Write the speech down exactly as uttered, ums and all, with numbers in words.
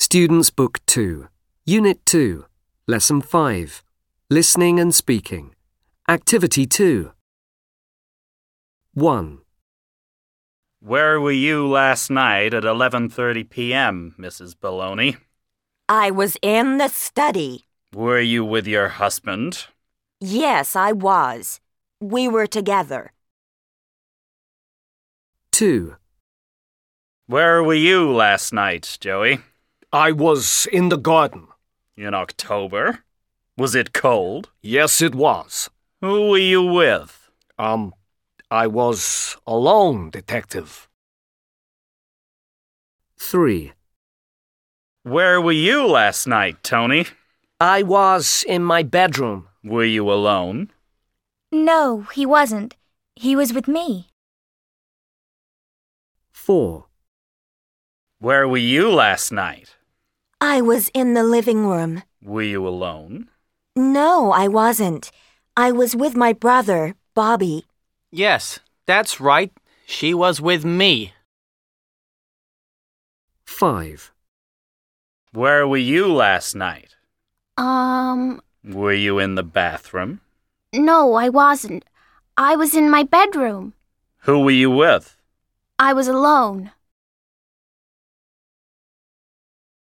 Students' Book two, Unit two, Lesson five, Listening and Speaking. Activity two. one. Where were you last night at eleven thirty p m, Missus Baloney? I was in the study. Were you with your husband? Yes, I was. We were together. two. Where were you last night, Joey? I was in the garden. In October? Was it cold? Yes, it was. Who were you with? Um, I was alone, Detective. three. Where were you last night, Tony? I was in my bedroom. Were you alone? No, he wasn't. He was with me. four. Where were you last night? I was in the living room. Were you alone? No, I wasn't. I was with my brother, Bobby. Yes, that's right. She was with me. five. Where were you last night? Um, Were you in the bathroom? no, I wasn't. I was in my bedroom. Who were you with? I was alone.